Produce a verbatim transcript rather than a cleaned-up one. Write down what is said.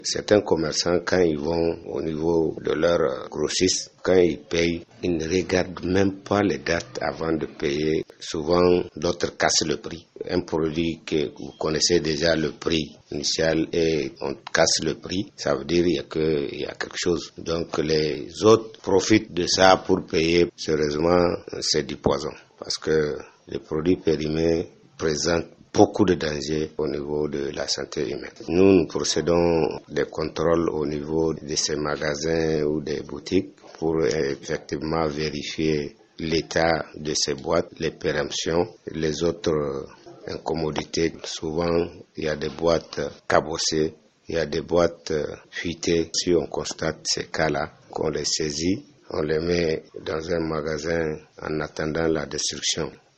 Certains commerçants, quand ils vont au niveau de leur grossiste, quand ils payent, ils ne regardent même pas les dates avant de payer. Souvent, d'autres cassent le prix. Un produit que vous connaissez déjà le prix initial et on casse le prix, ça veut dire qu'il y a, que, il y a quelque chose. Donc les autres profitent de ça pour payer. Sérieusement, c'est du poison parce que les produits périmés présentent beaucoup de dangers au niveau de la santé humaine. Nous, nous procédons des contrôles au niveau de ces magasins ou des boutiques pour effectivement vérifier l'état de ces boîtes, les péremptions, les autres incommodités. Souvent, il y a des boîtes cabossées, il y a des boîtes fuitées. Si on constate ces cas-là, qu'on les saisit, on les met dans un magasin en attendant la destruction.